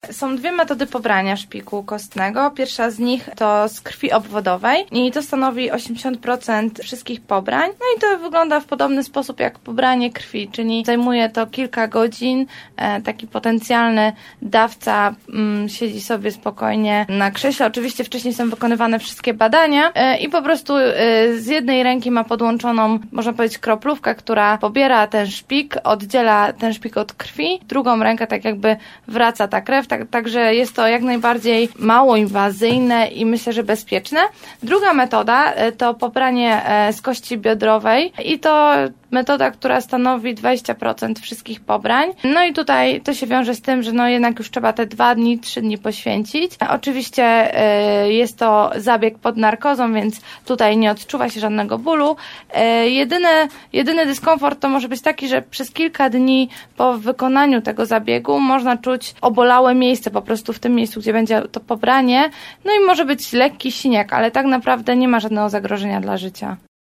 Są dwie metody pobrania szpiku kostnego. Pierwsza z nich to z krwi obwodowej i to stanowi 80% wszystkich pobrań. No i to wygląda w podobny sposób jak pobranie krwi, czyli zajmuje to kilka godzin. Taki potencjalny dawca siedzi sobie spokojnie na krześle. Oczywiście wcześniej są wykonywane wszystkie badania i po prostu z jednej ręki ma podłączoną, można powiedzieć, kroplówkę, która pobiera ten szpik, oddziela ten szpik od krwi. Drugą rękę tak jakby wraca ta krew, także jest to jak najbardziej mało inwazyjne i myślę, że bezpieczne. Druga metoda to pobranie z kości biodrowej i to metoda, która stanowi 20% wszystkich pobrań. No i tutaj to się wiąże z tym, że no jednak już trzeba te 2 dni, 3 dni poświęcić. Oczywiście jest to zabieg pod narkozą, więc tutaj nie odczuwa się żadnego bólu. Jedyny dyskomfort to może być taki, że przez kilka dni po wykonaniu tego zabiegu można czuć obolałe miejsce po prostu w tym miejscu, gdzie będzie to pobranie. No i może być lekki siniak, ale tak naprawdę nie ma żadnego zagrożenia dla życia.